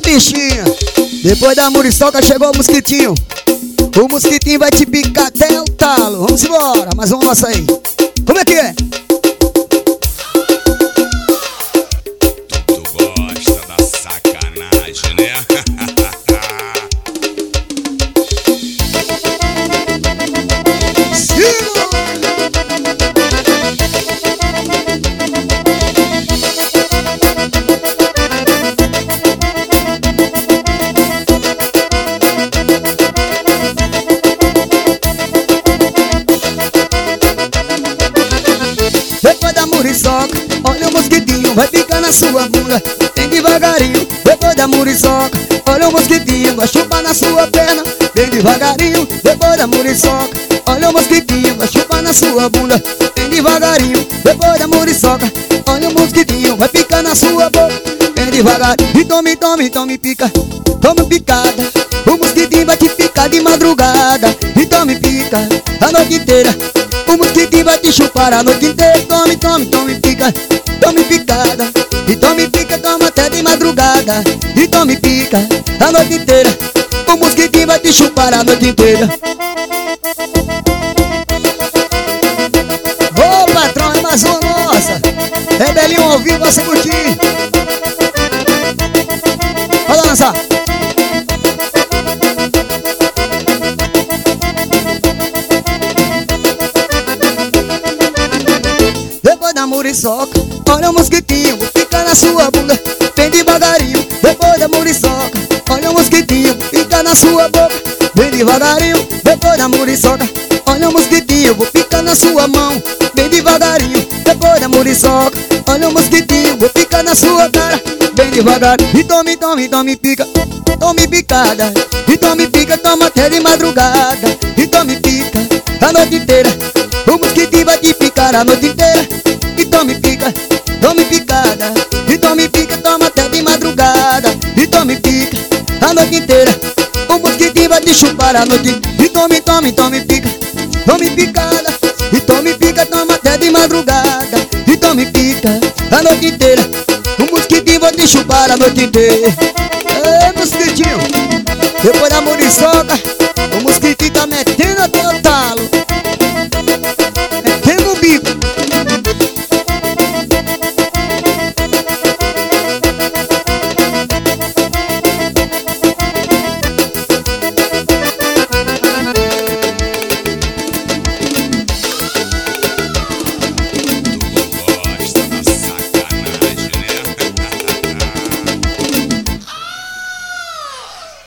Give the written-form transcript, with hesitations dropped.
bichinha. Depois da muriçoca chegou o mosquitinho. O mosquitinho vai te picar até o talo. Vamos embora, mais uma nossa aí. Como é que é? Tu gosta da sacanagem, né? Depois da muriçoca, olha o mosquitinho, vai picar na sua bunda, bem devagarinho. Depois da muriçoca, olha o mosquitinho, vai chupar na sua perna, bem devagarinho. Depois da muriçoca, olha o mosquitinho, vai chupar na sua bunda, bem devagarinho. Depois da muriçoca, olha o mosquitinho, vai picar na sua boca, bem devagarinho. E tome, tome, tome pica, tome picada. O mosquitinho vai te picar de madrugada. E tome pica a noite inteira. O mosquitinho vai te chupar a noite inteira. Tome, tome, tome pica, tome picada. E tome pica, toma até de madrugada. E tome pica a noite inteira. O mosquitinho vai te chupar a noite inteira. Ô patrão, é mais uma nossa. Rebelinho ao vivo, você curtir. Olha lá, lançar. Depois da muriçoca, olha o mosquitinho, fica na sua bunda, bem devagarinho. Depois da muriçoca, olha o mosquitinho, fica na sua boca, bem devagarinho. Depois da muriçoca, olha o mosquitinho, vou ficar na sua mão, bem devagarinho. Depois da muriçoca, olha o mosquitinho, vou ficar na sua cara, bem devagar. E tome, tome, tome pica, tome picada. E tome pica, toma até de madrugada. E tome pica a noite inteira. O mosquitinho vai te picar a noite inteira. E tome pica, tome picada. E tome pica, toma até de madrugada. E tome pica a noite inteira. O mosquitinho vai te chupar a noite inteira. E tome, tome, tome pica, tome picada. E tome pica, toma até de madrugada. E tome pica a noite inteira. O mosquitinho vai te chupar a noite inteira. Ei, mosquitinho, depois da muriçoca,